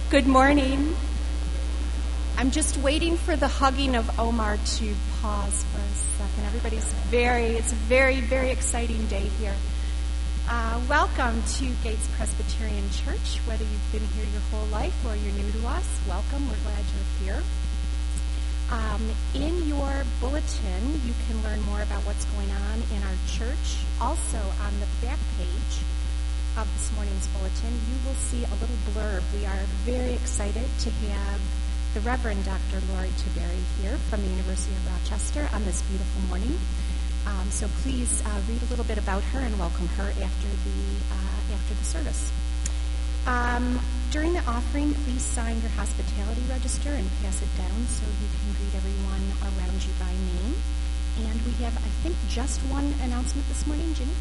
Good morning. I'm just waiting for the hugging of Omar to pause for a second. It's a very, very exciting day here. Welcome to Gates Presbyterian Church. Whether you've been here your whole life or you're new to us, welcome. We're glad you're here. In your bulletin, you can learn more about what's going on in our church. Also, on the back page of this morning's bulletin, you will see a little blurb. We are very excited to have the Reverend Dr. Lori Tiberi here from the University of Rochester on this beautiful morning. So please read a little bit about her and welcome her after the service. During the offering, please sign your hospitality register and pass it down so you can greet everyone around you by name. And we have, I think, just one announcement this morning. Ginny?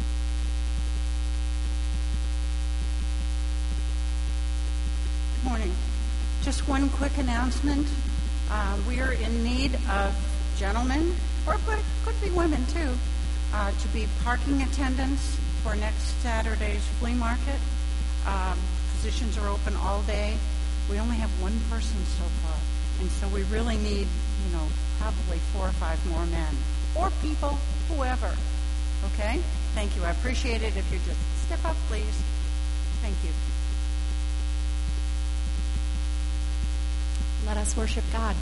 Good morning. Just one quick announcement. We are in need of gentlemen, or could be women too, to be parking attendants for next Saturday's flea market. Positions are open all day. We only have one person so far, and so we really need, probably 4 or 5 more men or people, whoever. Okay? Thank you. I appreciate it if you just step up, please. Thank you. Let us worship God.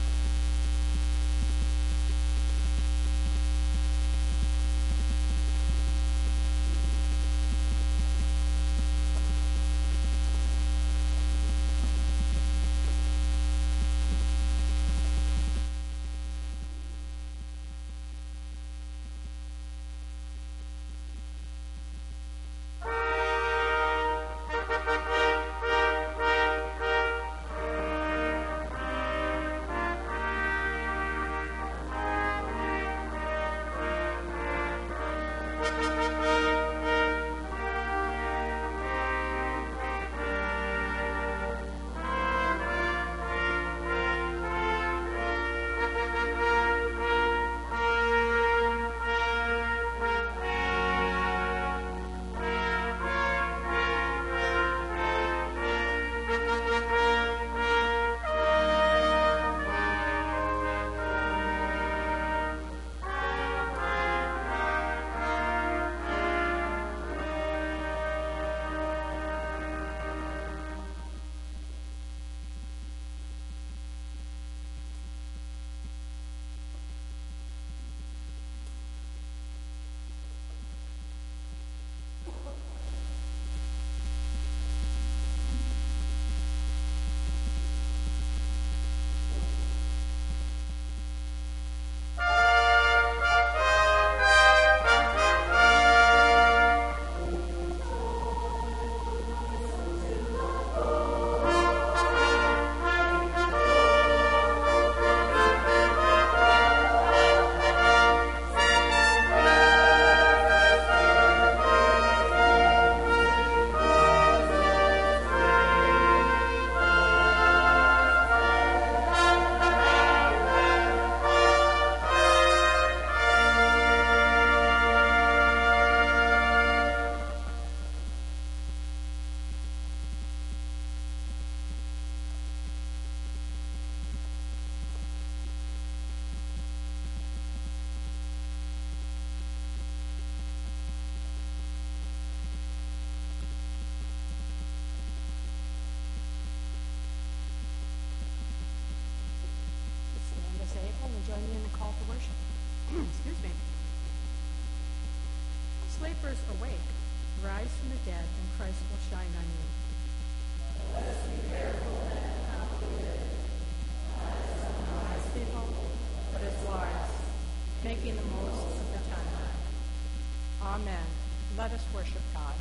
Join me in the call to worship. Excuse me. Sleepers, awake. Rise from the dead, and Christ will shine on you. Let us be careful and not foolish. Not as unwise people, but as wise, making the most of the time. Amen. Let us worship God.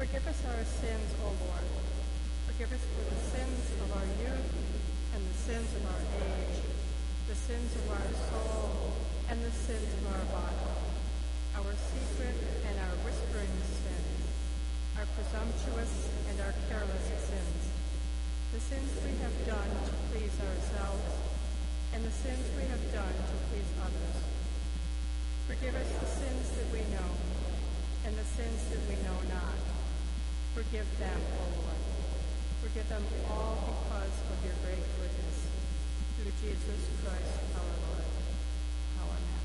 Forgive us our sins, O Lord. Forgive us for the sins of our youth and the sins of our age, the sins of our soul and the sins of our body, our secret and our whispering sins, our presumptuous and our careless sins, the sins we have done to please ourselves, and the sins we have done to please others. Forgive us the sins that we know, and the sins that we know not. Forgive them, O Lord. Forgive them all because of your great goodness. Through Jesus Christ our Lord. Amen.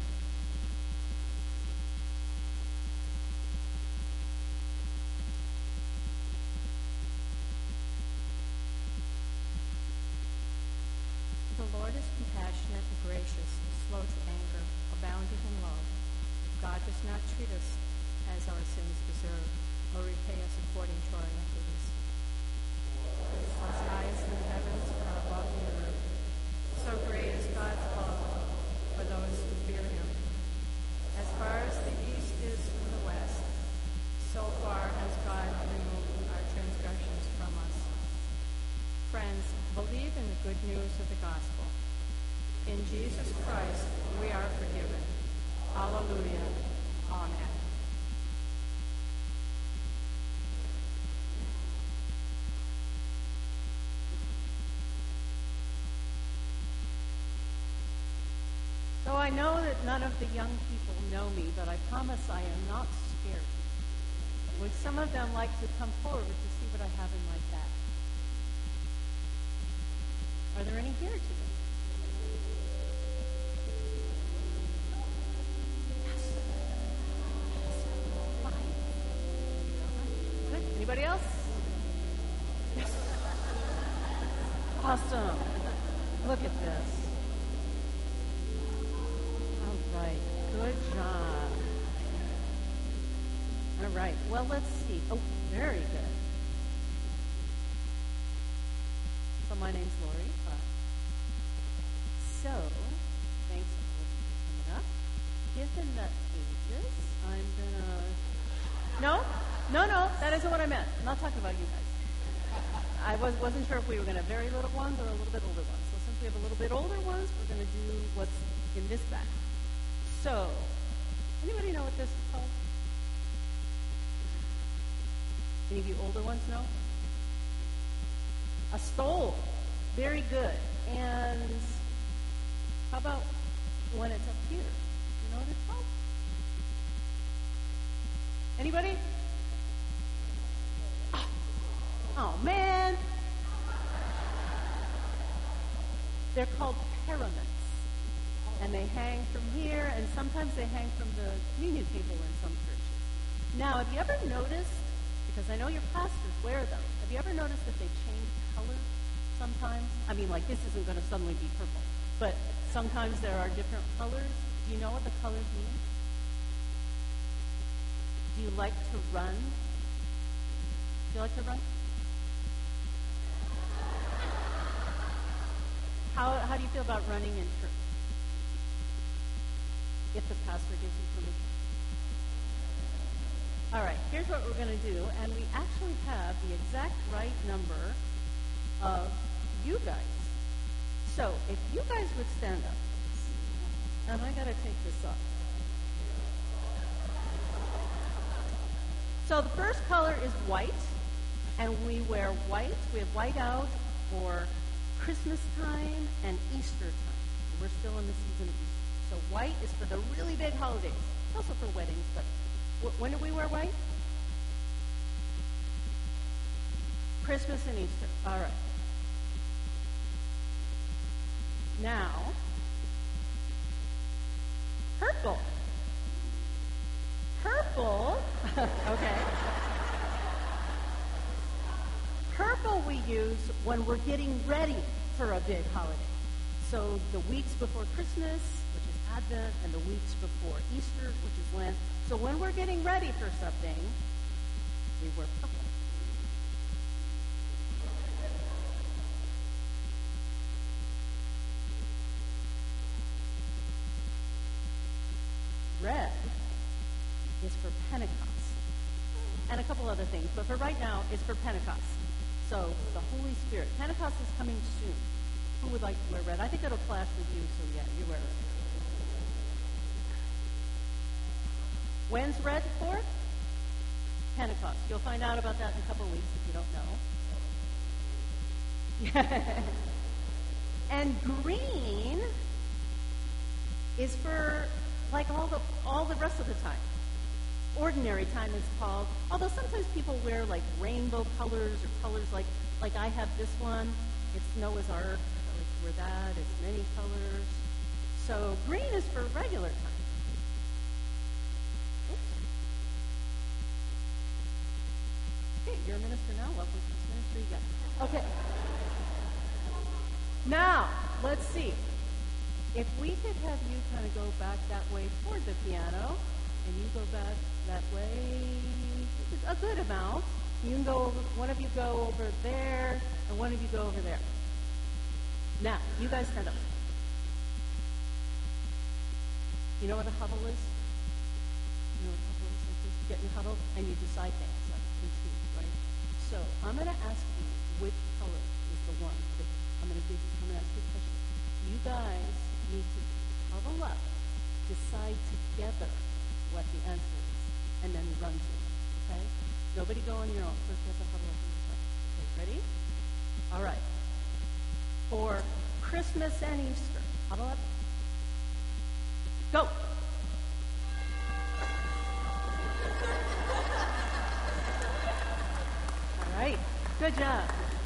The Lord is compassionate and gracious, slow to anger, abounding in love. God does not treat us as our sins deserve, or repay us according to our iniquities. As high as the heavens are above the earth, so great is God's love for those who fear him. As far as the east is from the west, so far has God removed our transgressions from us. Friends, believe in the good news of the gospel. In Jesus Christ, we are forgiven. Hallelujah. Amen. So I know that none of the young people know me, but I promise I am not scared. Would some of them like to come forward to see what I have in my bag? Are there any here today? Yes. Fine. Good. Anybody else? Yes. Awesome. Look at this. All right. Good job. All right. Well, let's see. Oh, very good. So my name's Lori. So, thanks for coming up. Given the ages, I'm gonna... No, that isn't what I meant. I'm not talking about you guys. I wasn't sure if we were gonna have very little ones or a little bit older ones. So since we have a little bit older ones, we're gonna do what's in this bag. So, anybody know what this is called? Any of you older ones know? A stole. Very good. And how about when it's up here? You know what it's called? Anybody? Oh man. They're called pyramids. And they hang from here, and sometimes they hang from the communion table in some churches. Now, have you ever noticed, because I know your pastors wear them, have you ever noticed that they change color sometimes? I mean, like, this isn't going to suddenly be purple, but sometimes there are different colors. Do you know what the colors mean? Do you like to run? Do you like to run? How do you feel about running in church? If the pastor gives you permission. All right, here's what we're going to do, and we actually have the exact right number of you guys. So if you guys would stand up, and I got to take this off. So the first color is white, and we wear white. We have white out for Christmas time and Easter time. We're still in the season of Easter. So white is for the really big holidays. Also for weddings, but when do we wear white? Christmas and Easter. All right. Now, purple. Purple. Okay. Purple we use when we're getting ready for a big holiday. So the weeks before Christmas, which is Advent, and the weeks before Easter, which is Lent. So when we're getting ready for something, we wear purple. Red is for Pentecost. and a couple other things. But for right now, it's for Pentecost. So the Holy Spirit. Pentecost is coming soon. Who would like to wear red? I think it'll clash with you, so yeah, you wear red. When's red for? Pentecost. You'll find out about that in a couple of weeks if you don't know. And green is for like all the rest of the time. Ordinary time it's called. Although sometimes people wear like rainbow colors or colors like I have this one. It's Noah's Ark. I like to wear that. It's many colors. So green is for regular time. Okay, you're a minister now. Welcome to this ministry. Yeah. Okay. Now, let's see. If we could have you kind of go back that way toward the piano, and you go back that way a good amount. You can go over, one of you go over there, and one of you go over there. Now, you guys stand up. You know what a huddle is? You know what a huddle is? Like you get in a huddle, and you decide things, like in teams, right? So, I'm going to ask you which color is the one that I'm going to ask you a question. You guys need to huddle up, decide together what the answer is, and then run to it, okay? Nobody go on your own. First you have to huddle up on yourself. Okay, ready? All right. For Christmas and Easter, huddle up. Go. All right. Good job.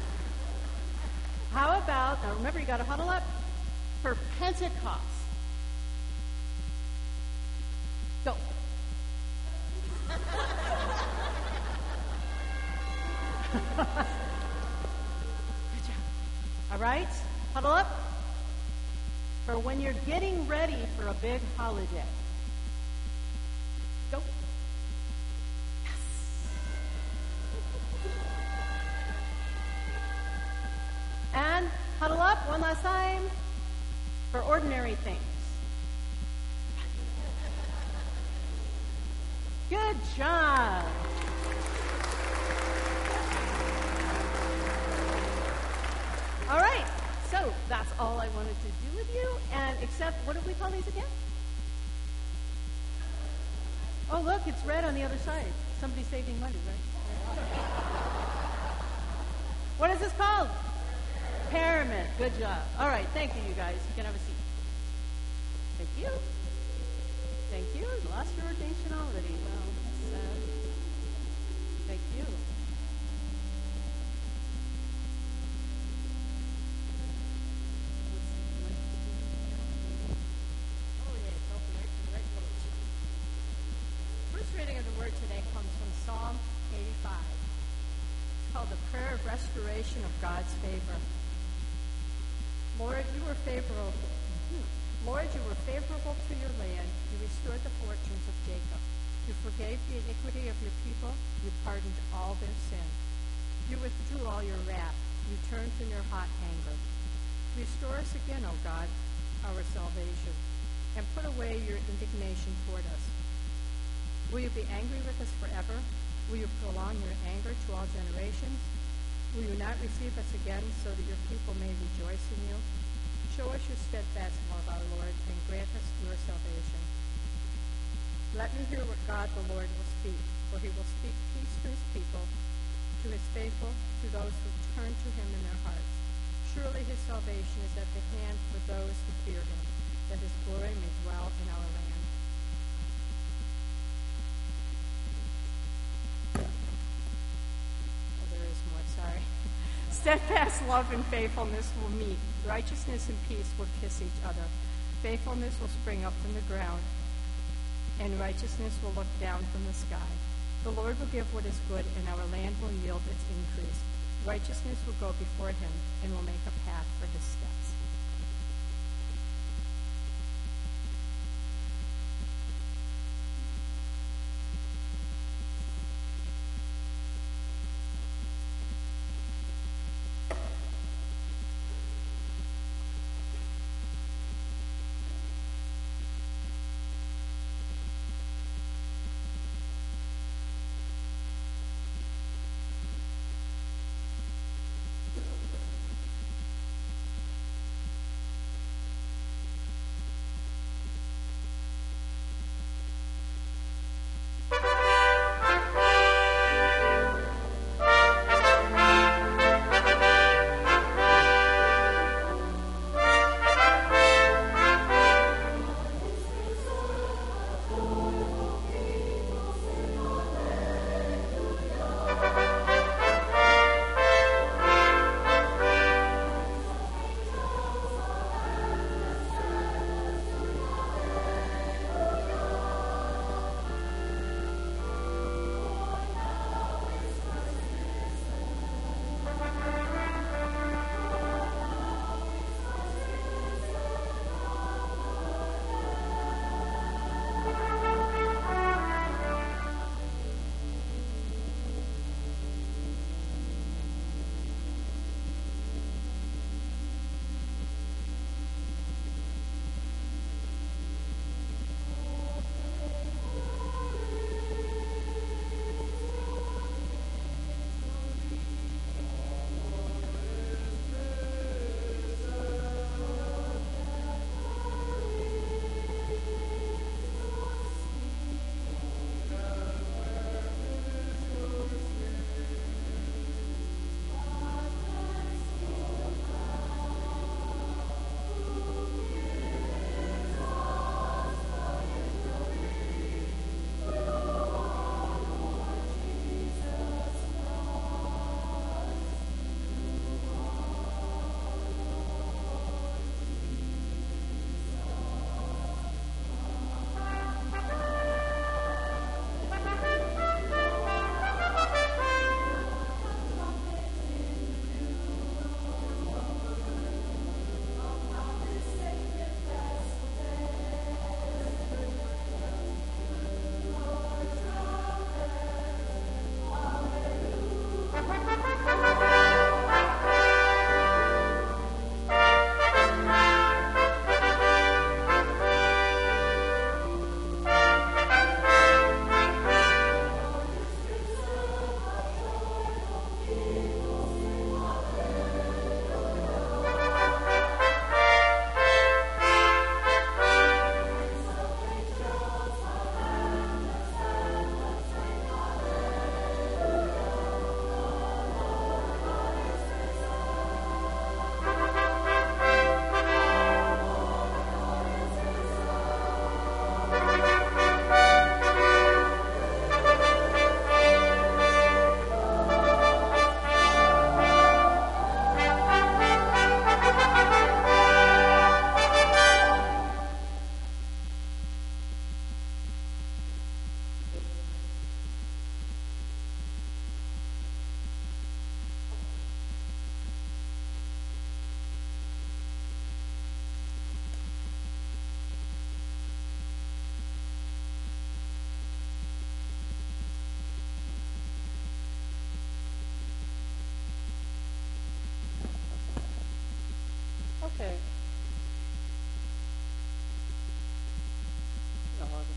How about, now remember you got to huddle up, for Pentecost. Go. Good job. All right, huddle up for when you're getting ready for a big holiday. Go. Yes. And huddle up one last time for ordinary things. Good job. All right, so that's all I wanted to do with you, and except, what do we call these again? Oh, look, it's red on the other side. Somebody's saving money, right? What is this called? Pyramid. Good job. All right, thank you, you guys. You can have a seat. Thank you. Thank you. You lost your ordination already. Well, that's sad. Thank you. First reading of the Word today comes from Psalm 85. It's called the Prayer of Restoration of God's Favor. Lord, you were favorable. Lord, you were favorable to your land. You restored the fortunes of Jacob. You forgave the iniquity of your people. You pardoned all their sin. You withdrew all your wrath. You turned from your hot anger. Restore us again, O God, our salvation, and put away your indignation toward us. Will you be angry with us forever? Will you prolong your anger to all generations? Will you not receive us again so that your people may rejoice in you? Show us your steadfast love, our Lord, and grant us your salvation. Let me hear what God the Lord will speak, for he will speak peace to his people, to his faithful, to those who turn to him in their hearts. Surely his salvation is at the hand for those who fear him, that his glory may dwell in our land. Sorry. Steadfast love and faithfulness will meet. Righteousness and peace will kiss each other. Faithfulness will spring up from the ground, and righteousness will look down from the sky. The Lord will give what is good, and our land will yield its increase. Righteousness will go before him, and will make a path for his steps.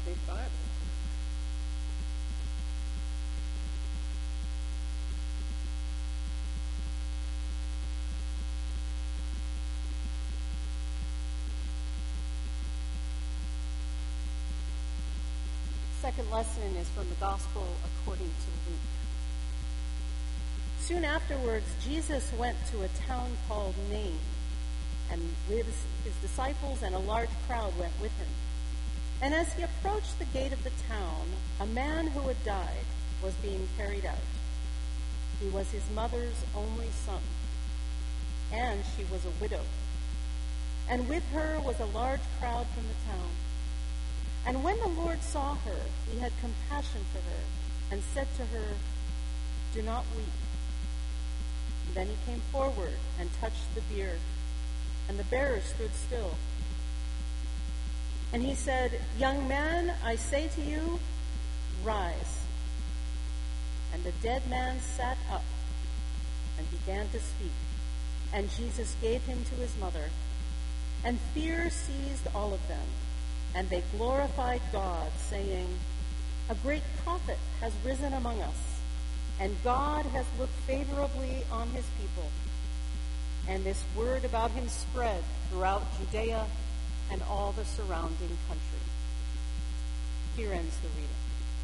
State Bible. Second lesson is from the Gospel according to Luke. Soon afterwards, Jesus went to a town called Nain, and with his disciples and a large crowd went with him. And as he approached the gate of the town, a man who had died was being carried out. He was his mother's only son, and she was a widow. And with her was a large crowd from the town. And when the Lord saw her, he had compassion for her and said to her, "Do not weep." And then he came forward and touched the bier, and the bearer stood still. And he said, "Young man, I say to you, rise." And the dead man sat up and began to speak. And Jesus gave him to his mother. And fear seized all of them. And they glorified God, saying, "A great prophet has risen among us, and God has looked favorably on his people." And this word about him spread throughout Judea and all the surrounding country. Here ends the reading.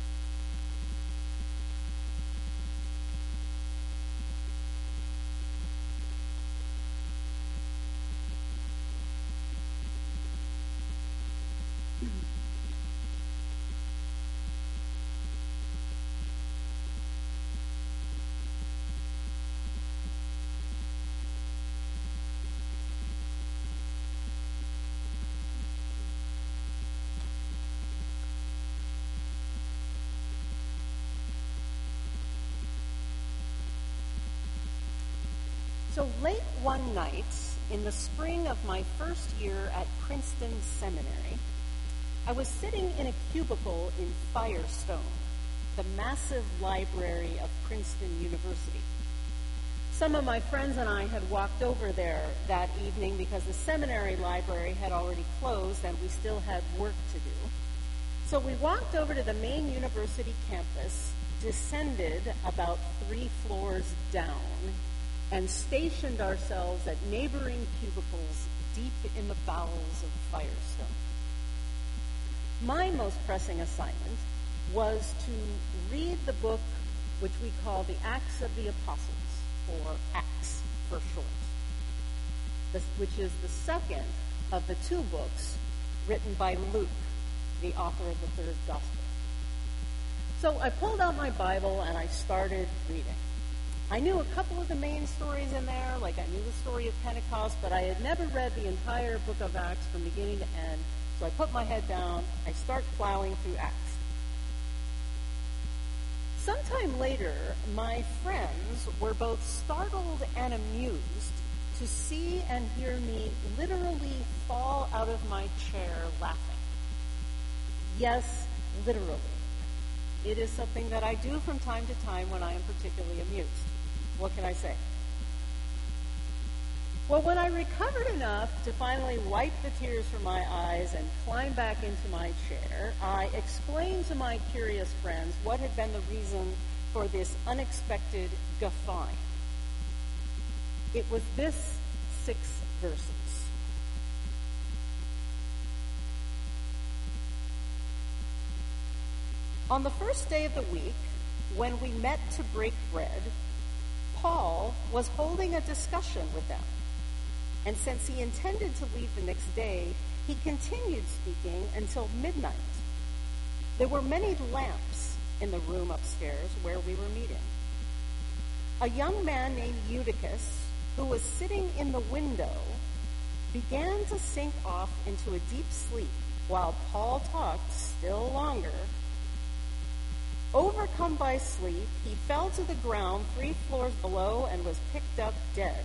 So late one night, in the spring of my first year at Princeton Seminary, I was sitting in a cubicle in Firestone, the massive library of Princeton University. Some of my friends and I had walked over there that evening because the seminary library had already closed and we still had work to do. So we walked over to the main university campus, descended about 3 floors down, and stationed ourselves at neighboring cubicles deep in the bowels of Firestone. My most pressing assignment was to read the book which we call the Acts of the Apostles, or Acts for short, which is the second of the 2 books written by Luke, the author of the 3rd Gospel. So I pulled out my Bible and I started reading. I knew a couple of the main stories in there, like I knew the story of Pentecost, but I had never read the entire book of Acts from beginning to end. So I put my head down, I start plowing through Acts. Sometime later, my friends were both startled and amused to see and hear me literally fall out of my chair laughing. Yes, literally. It is something that I do from time to time when I am particularly amused. What can I say? Well, when I recovered enough to finally wipe the tears from my eyes and climb back into my chair, I explained to my curious friends what had been the reason for this unexpected guffawing. It was this 6 verses. On the first day of the week, when we met to break bread, Paul was holding a discussion with them. And since he intended to leave the next day, he continued speaking until midnight. There were many lamps in the room upstairs where we were meeting. A young man named Eutychus, who was sitting in the window, began to sink off into a deep sleep while Paul talked still longer. Overcome by sleep, he fell to the ground 3 floors below and was picked up dead.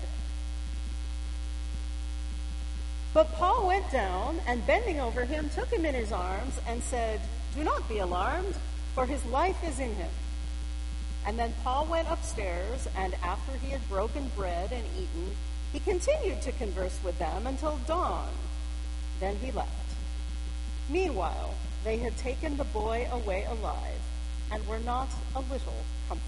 But Paul went down and, bending over him, took him in his arms and said, "Do not be alarmed, for his life is in him." And then Paul went upstairs, and after he had broken bread and eaten, he continued to converse with them until dawn. Then he left. Meanwhile, they had taken the boy away alive and were not a little comforted.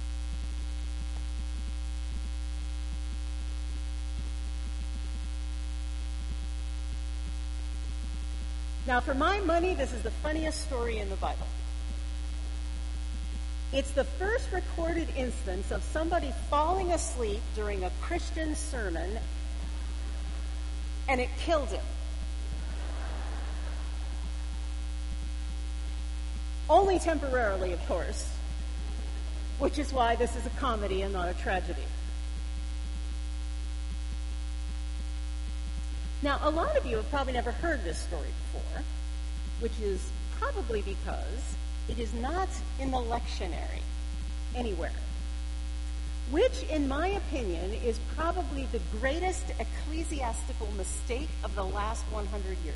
Now, for my money, this is the funniest story in the Bible. It's the first recorded instance of somebody falling asleep during a Christian sermon, and it killed him. Only temporarily, of course, which is why this is a comedy and not a tragedy. Now, a lot of you have probably never heard this story before, which is probably because it is not in the lectionary anywhere, which, in my opinion, is probably the greatest ecclesiastical mistake of the last 100 years.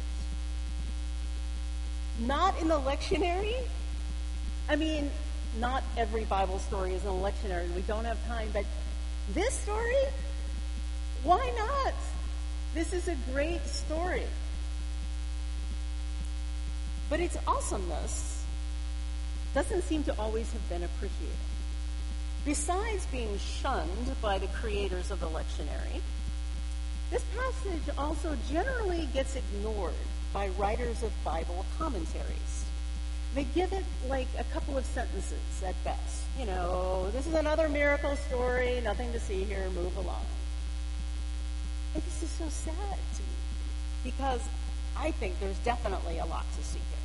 Not in the lectionary? I mean, not every Bible story is in the lectionary. We don't have time, but this story? Why not? This is a great story. But its awesomeness doesn't seem to always have been appreciated. Besides being shunned by the creators of the lectionary, this passage also generally gets ignored by writers of Bible commentaries. They give it like a couple of sentences at best. You know, this is another miracle story, nothing to see here, move along. And this is so sad to me, because I think there's definitely a lot to see here.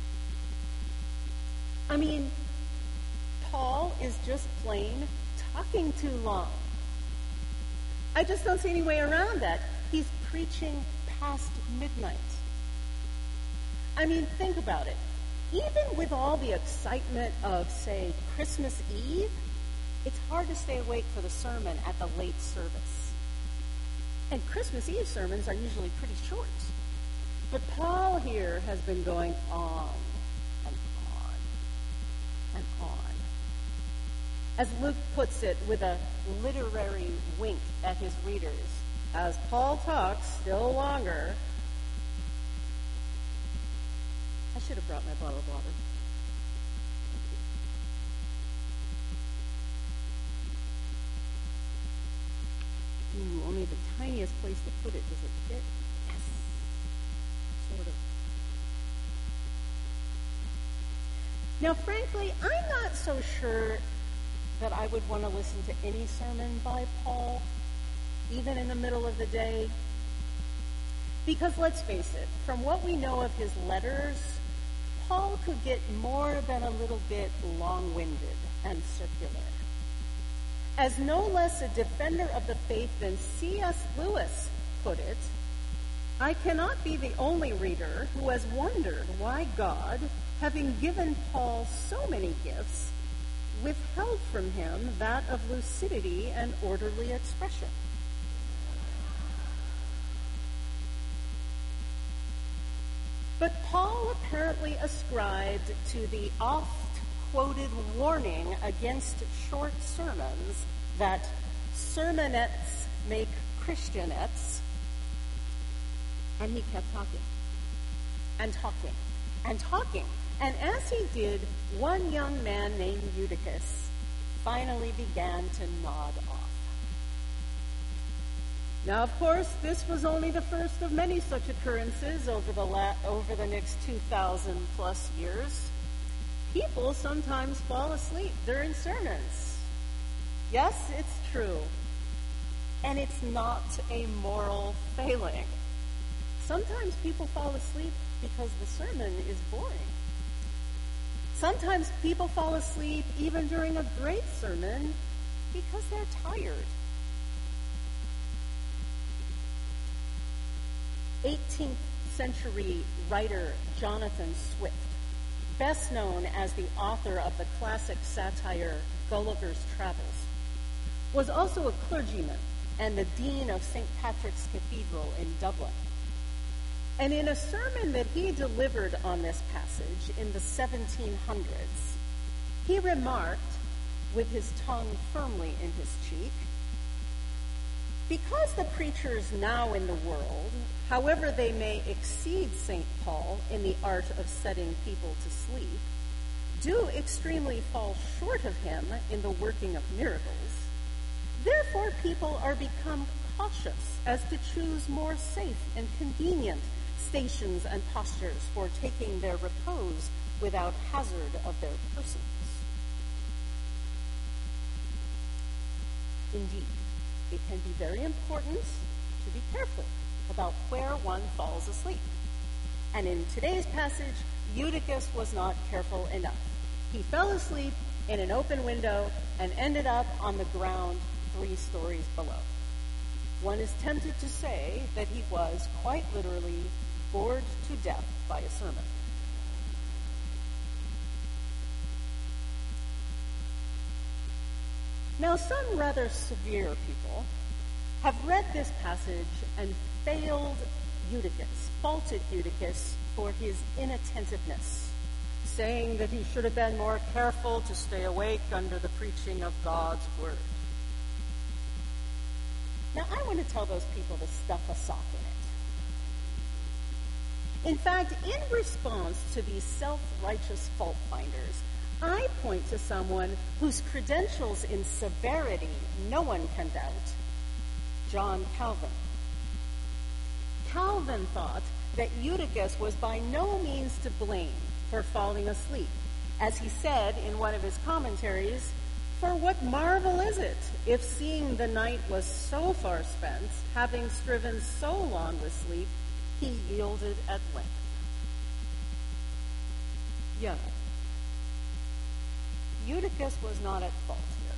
I mean, Paul is just plain talking too long. I just don't see any way around that. He's preaching past midnight. I mean, think about it. Even with all the excitement of, say, Christmas Eve, it's hard to stay awake for the sermon at the late service. And Christmas Eve sermons are usually pretty short. But Paul here has been going on and on and on. As Luke puts it with a literary wink at his readers, as Paul talks still longer. I should have brought my bottle of water. Ooh, only the tiniest place to put it. Does it fit? Yes. Sort of. Now, frankly, I'm not so sure that I would want to listen to any sermon by Paul, even in the middle of the day. Because let's face it, from what we know of his letters, Paul could get more than a little bit long-winded and circular. As no less a defender of the faith than C.S. Lewis put it, I cannot be the only reader who has wondered why God, having given Paul so many gifts, withheld from him that of lucidity and orderly expression. But Paul apparently ascribed to the oft-quoted warning against short sermons that sermonettes make Christianettes, and he kept talking and talking and talking. And as he did, one young man named Eutychus finally began to nod off. Now, of course, this was only the first of many such occurrences over the next 2,000 plus years. People sometimes fall asleep during sermons. Yes, it's true. And it's not a moral failing. Sometimes people fall asleep because the sermon is boring. Sometimes people fall asleep even during a great sermon because they're tired. 18th century writer Jonathan Swift, best known as the author of the classic satire Gulliver's Travels, was also a clergyman and the dean of St. Patrick's Cathedral in Dublin. And in a sermon that he delivered on this passage in the 1700s, he remarked, with his tongue firmly in his cheek, Because the preachers now in the world, however they may exceed St. Paul in the art of setting people to sleep, do extremely fall short of him in the working of miracles, therefore people are become cautious as to choose more safe and convenient stations and postures for taking their repose without hazard of their persons. Indeed, it can be very important to be careful about where one falls asleep. And in today's passage, Eutychus was not careful enough. He fell asleep in an open window and ended up on the ground 3 stories below. One is tempted to say that he was quite literally bored to death by a sermon. Now, some rather severe people have read this passage and faulted Eutychus for his inattentiveness, saying that he should have been more careful to stay awake under the preaching of God's word. Now, I want to tell those people to stuff a sock in it. In fact, in response to these self-righteous fault finders, I point to someone whose credentials in severity no one can doubt, John Calvin. Calvin thought that Eutychus was by no means to blame for falling asleep. As he said in one of his commentaries, "For what marvel is it, if seeing the night was so far spent, having striven so long with sleep, he yielded at length." Yeah. Eutychus was not at fault here.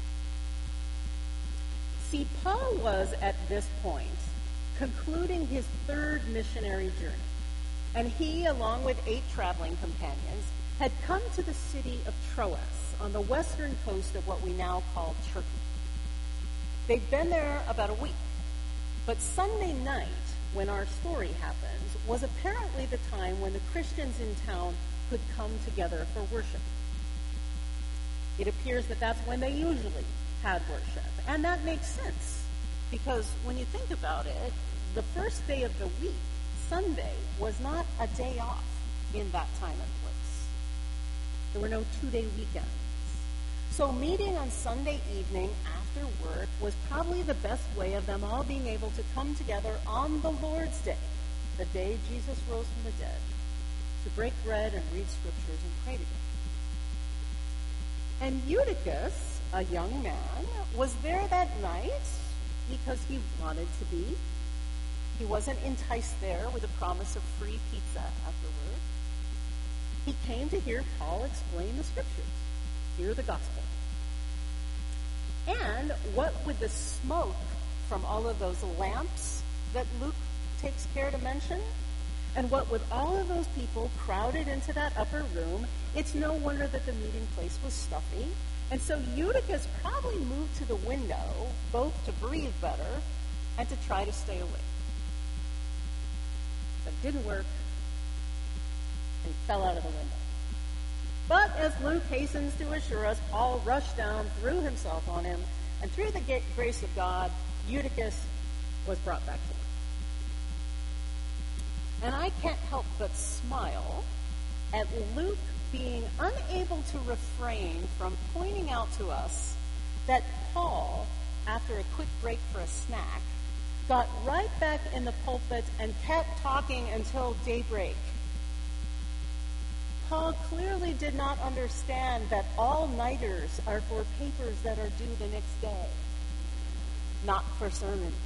See, Paul was, at this point, concluding his 3rd missionary journey, and he, along with 8 traveling companions, had come to the city of Troas on the western coast of what we now call Turkey. They'd been there about a week, but Sunday night, when our story happens, was apparently the time when the Christians in town could come together for worship. It appears that that's when they usually had worship, and that makes sense, because when you think about it, the first day of the week, Sunday, was not a day off in that time and place. There were no 2-day weekends. So meeting on Sunday evening after work was probably the best way of them all being able to come together on the Lord's Day, the day Jesus rose from the dead, to break bread and read scriptures and pray together. And Eutychus, a young man, was there that night because he wanted to be. He wasn't enticed there with a promise of free pizza afterward. He came to hear Paul explain the scriptures, hear the gospel. And what with the smoke from all of those lamps that Luke takes care to mention, and what with all of those people crowded into that upper room, it's no wonder that the meeting place was stuffy. And so Eutychus probably moved to the window, both to breathe better and to try to stay awake. But it didn't work, and he fell out of the window. But as Luke hastens to assure us, Paul rushed down, threw himself on him, and through the grace of God, Eutychus was brought back to life. And I can't help but smile at Luke being unable to refrain from pointing out to us that Paul, after a quick break for a snack, got right back in the pulpit and kept talking until daybreak. Paul clearly did not understand that all-nighters are for papers that are due the next day, not for sermons.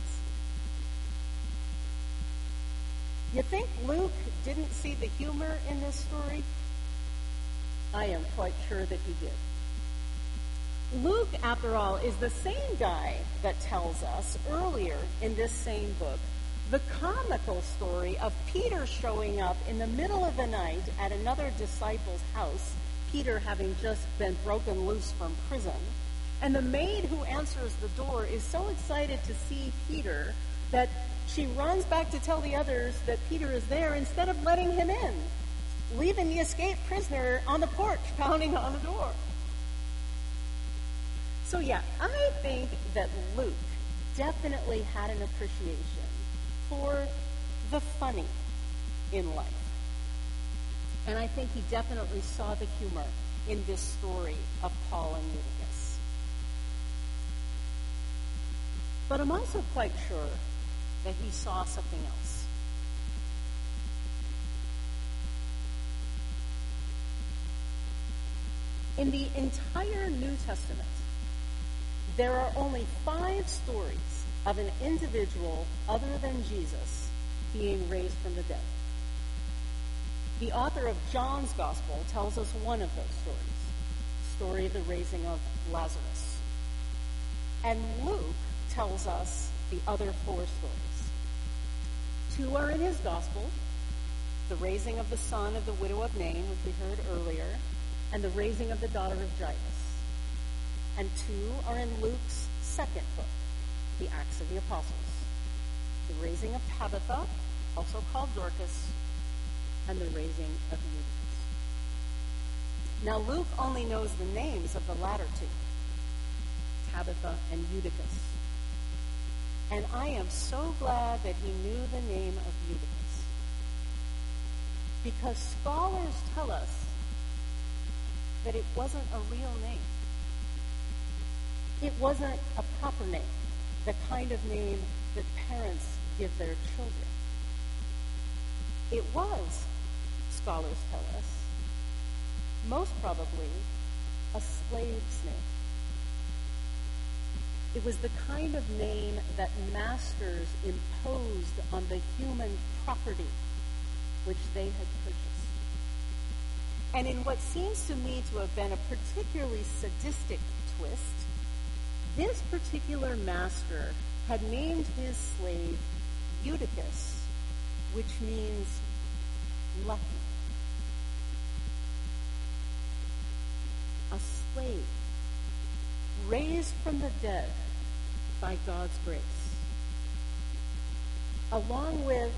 You think Luke didn't see the humor in this story? I am quite sure that he did. Luke, after all, is the same guy that tells us earlier in this same book the comical story of Peter showing up in the middle of the night at another disciple's house, Peter having just been broken loose from prison, and the maid who answers the door is so excited to see Peter that she runs back to tell the others that Peter is there instead of letting him in, leaving the escaped prisoner on the porch pounding on the door. So yeah, I think that Luke definitely had an appreciation for the funny in life. And I think he definitely saw the humor in this story of Paul and Eutychus. But I'm also quite sure that he saw something else. In the entire New Testament, there are only 5 stories of an individual other than Jesus being raised from the dead. The author of John's Gospel tells us one of those stories, the story of the raising of Lazarus. And Luke tells us the other 4 stories. 2 are in his Gospel, the raising of the son of the widow of Nain, which we heard earlier, and the raising of the daughter of Jairus. And 2 are in Luke's second book, the Acts of the Apostles, the raising of Tabitha, also called Dorcas, and the raising of Eutychus. Now, Luke only knows the names of the latter 2, Tabitha and Eutychus. And I am so glad that he knew the name of Eutychus, because scholars tell us that it wasn't a real name. It wasn't a proper name, the kind of name that parents give their children. It was, scholars tell us, most probably a slave's name. It was the kind of name that masters imposed on the human property which they had purchased. And in what seems to me to have been a particularly sadistic twist, this particular master had named his slave Eutychus, which means lucky. A slave raised from the dead by God's grace, along with,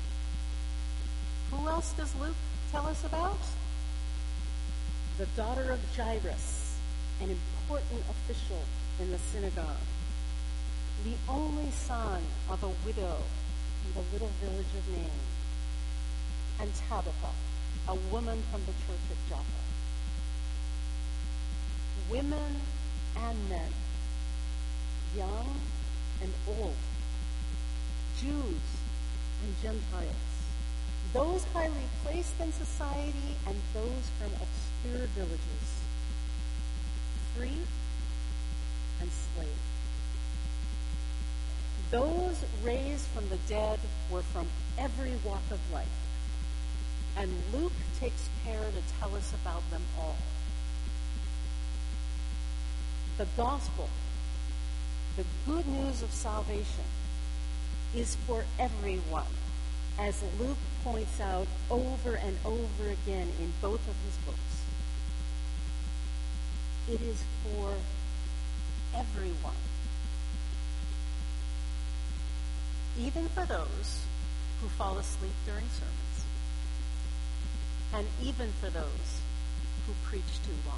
who else does Luke tell us about? The daughter of Jairus, an important official in the synagogue, the only son of a widow in the little village of Nain, and Tabitha, a woman from the church at Joppa. Women and men, young and old, Jews and Gentiles, those highly placed in society and those from obscure villages, free and slave. Those raised from the dead were from every walk of life, and Luke takes care to tell us about them all. The gospel, the good news of salvation, is for everyone, as Luke points out over and over again in both of his books. It is for everyone. Even for those who fall asleep during sermons, and even for those who preach too long.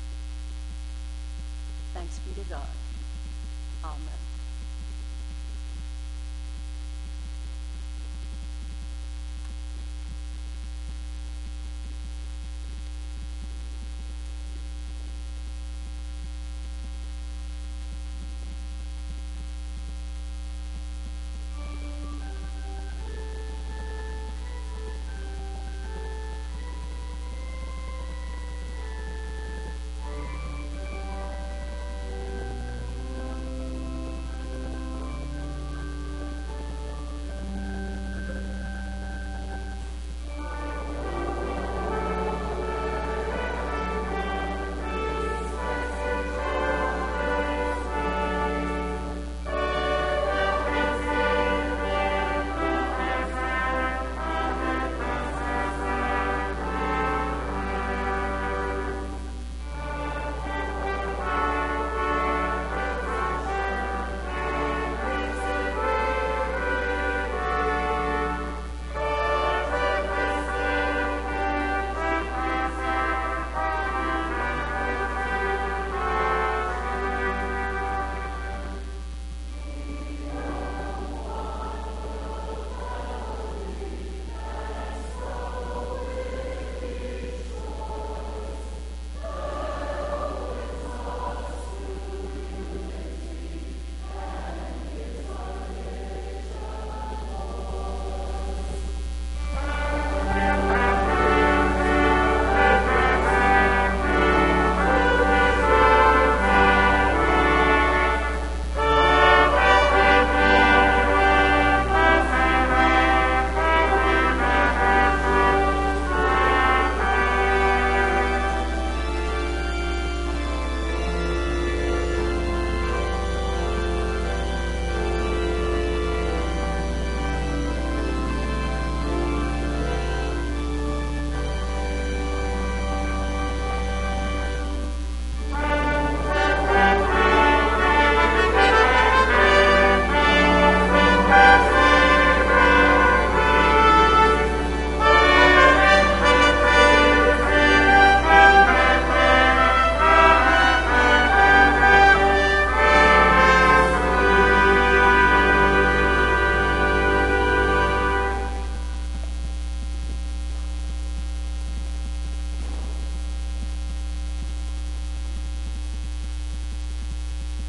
Thanks be to God. Amen.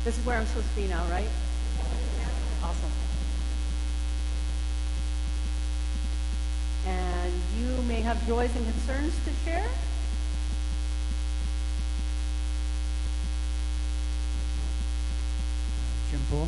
This is where I'm supposed to be now, right? Awesome. And you may have joys and concerns to share. Jim Poole.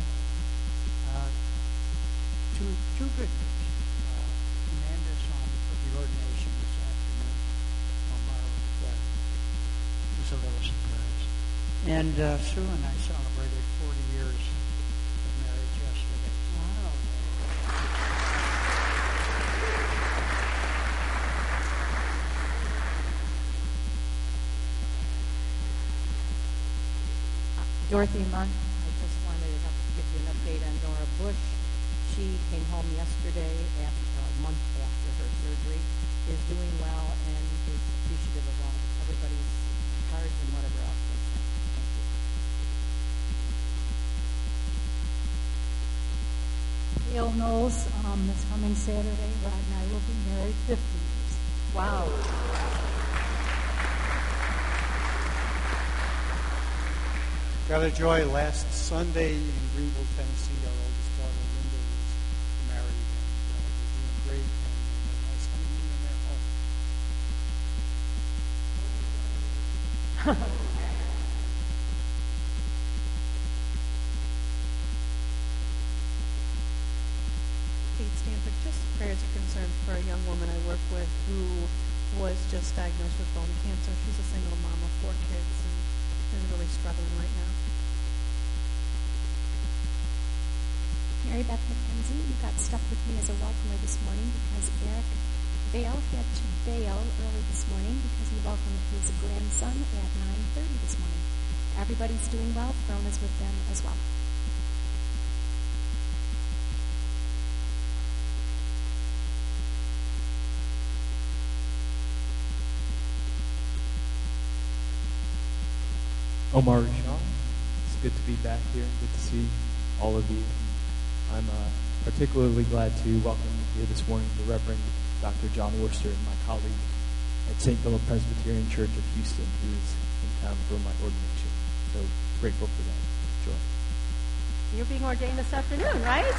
Two good news. Amanda's on for the ordination this afternoon. Omar was a little surprised. And Sue and I celebrated 40 years of marriage yesterday. Wow. Dorothy Munn, I just wanted to give you an update on Nora Bush. She came home yesterday, after, a month after her surgery, is doing well and is appreciative of all everybody's cards and whatever else they sent. Thank you. Gail Knowles, this coming Saturday, Rod and I will be married 50 years. Wow. Got a joy last Sunday in Greenville, Tennessee. Our oldest daughter, Linda, was married, and they're doing great, and they had a nice honeymoon in their home. Kate Stanford, just prayers and concerns for a young woman I work with who was just diagnosed with bone cancer. She's a single mom of 4 kids and is really struggling right now. Mary Beth McKenzie, you got stuck with me as a welcomer this morning because Eric Vale had to bail early this morning because he welcomed his grandson at 9:30 this morning. Everybody's doing well. Throne is with them as well. Omar Shaw. It's good to be back here and good to see all of you. I'm particularly glad to welcome here this morning the Reverend Dr. John Worcester, my colleague at St. Philip Presbyterian Church of Houston, who is in town for my ordination. So grateful for that. Joy. You're being ordained this afternoon, right?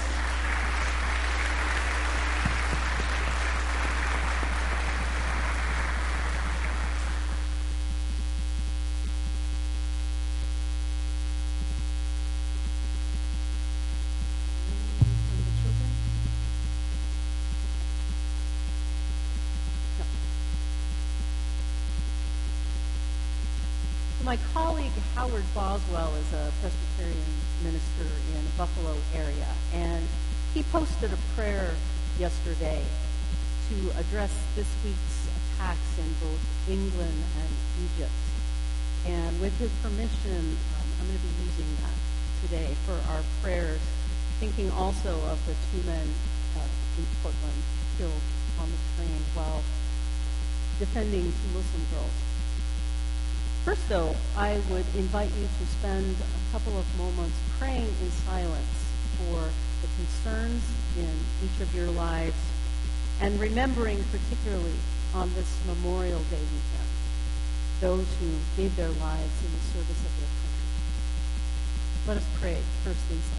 My colleague Howard Boswell is a Presbyterian minister in the Buffalo area, and he posted a prayer yesterday to address this week's attacks in both England and Egypt. And with his permission, I'm going to be using that today for our prayers, thinking also of the 2 men in Portland killed on the train while defending 2 Muslim girls. First, though, I would invite you to spend a couple of moments praying in silence for the concerns in each of your lives and remembering particularly on this Memorial Day weekend those who gave their lives in the service of their country. Let us pray first in silence.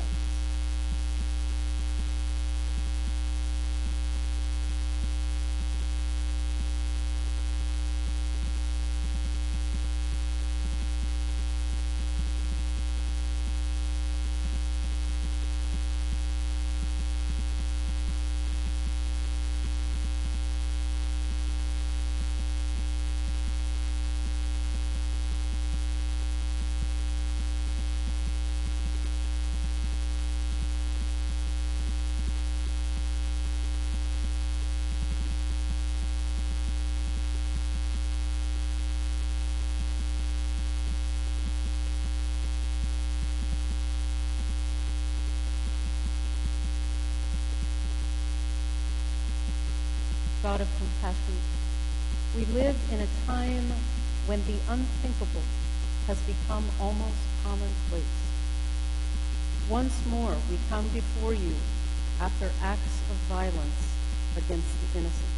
God of compassion, we live in a time when the unthinkable has become almost commonplace. Once more, we come before you after acts of violence against the innocent.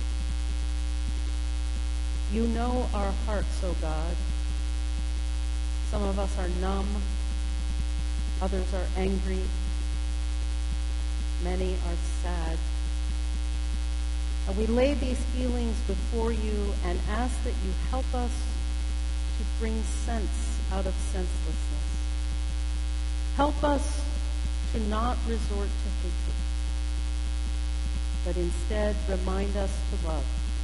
You know our hearts, O God. Some of us are numb. Others are angry. Many are sad. And we lay these feelings before you and ask that you help us to bring sense out of senselessness. Help us to not resort to hatred, but instead remind us to love.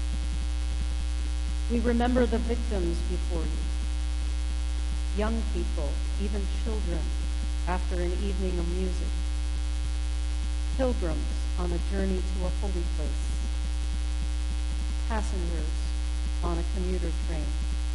We remember the victims before you, young people, even children, after an evening of music, pilgrims on a journey to a holy place, passengers on a commuter train.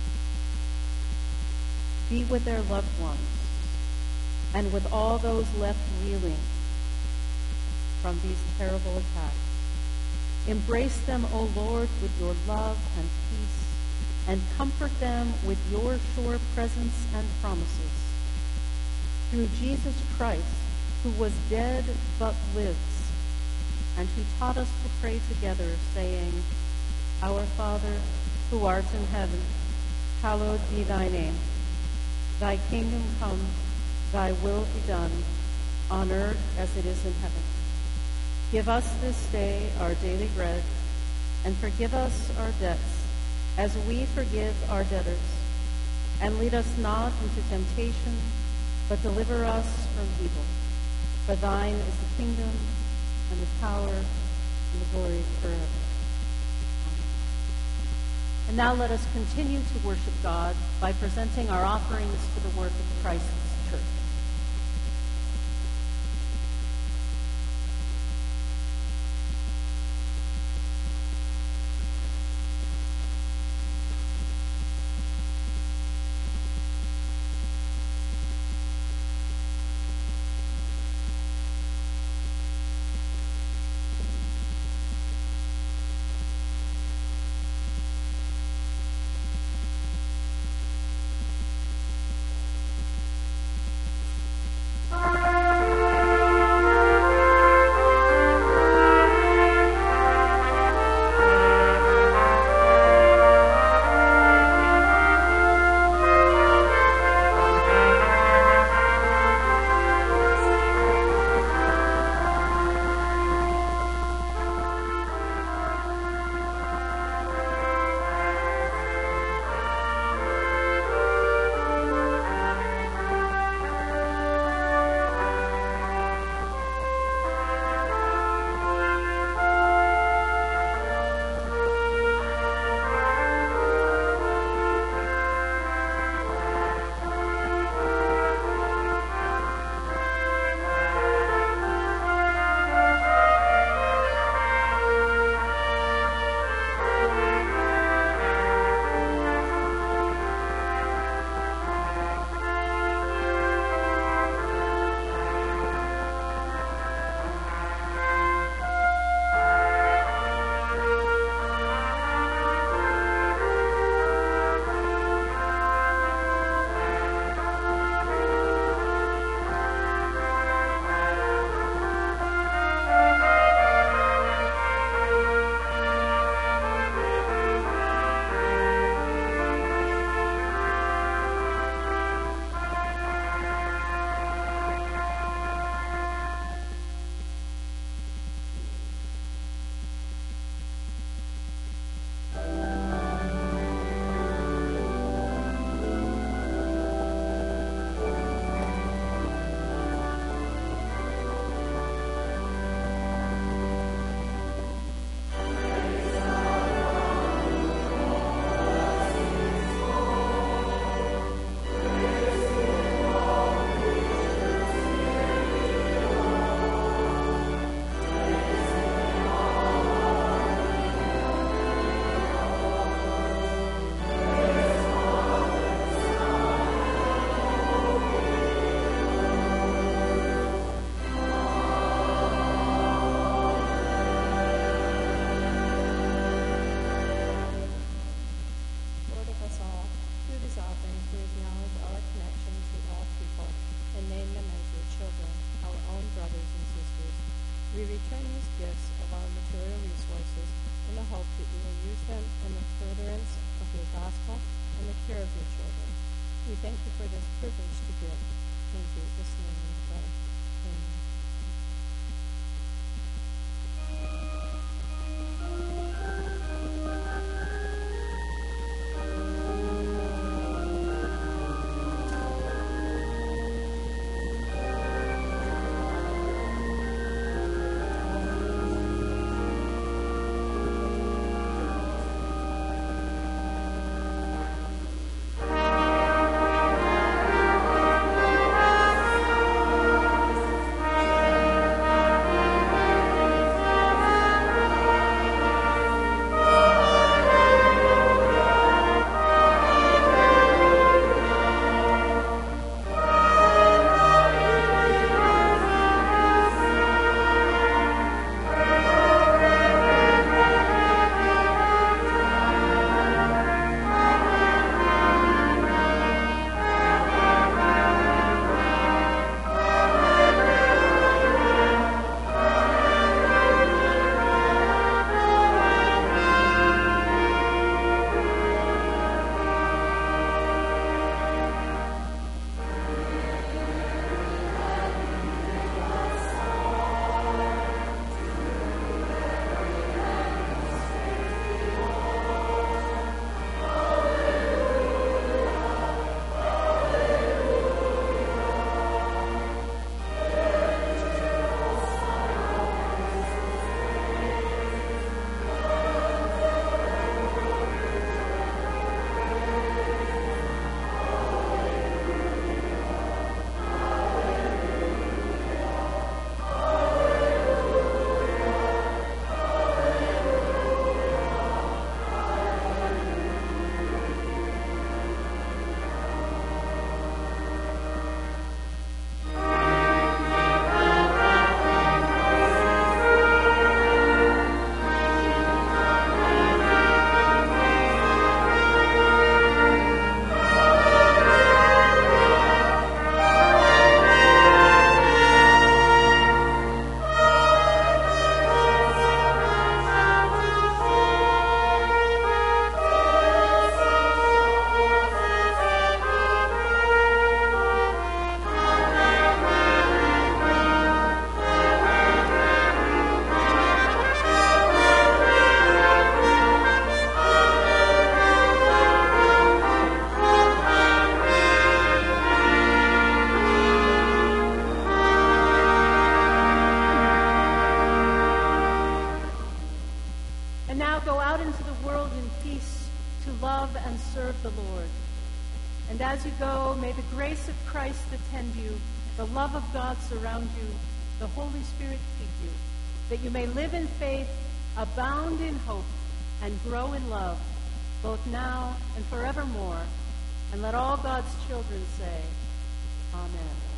Be with their loved ones and with all those left reeling from these terrible attacks. Embrace them, O Lord, with your love and peace, and comfort them with your sure presence and promises. Through Jesus Christ, who was dead but lives, and who taught us to pray together, saying, Our Father, who art in heaven, hallowed be thy name. Thy kingdom come, thy will be done, on earth as it is in heaven. Give us this day our daily bread, and forgive us our debts, as we forgive our debtors. And lead us not into temptation, but deliver us from evil. For thine is the kingdom, and the power, and the glory forever. Amen. And now let us continue to worship God by presenting our offerings for the work of Christ's church. We return these gifts of our material resources in the hope that you will use them in the furtherance of your gospel and the care of your children. We thank you for this privilege to give. Thank you. This name we pray. Amen. serve the Lord. And as you go, may the grace of Christ attend you, the love of God surround you, the Holy Spirit feed you, that you may live in faith, abound in hope, and grow in love, both now and forevermore. And let all God's children say, Amen.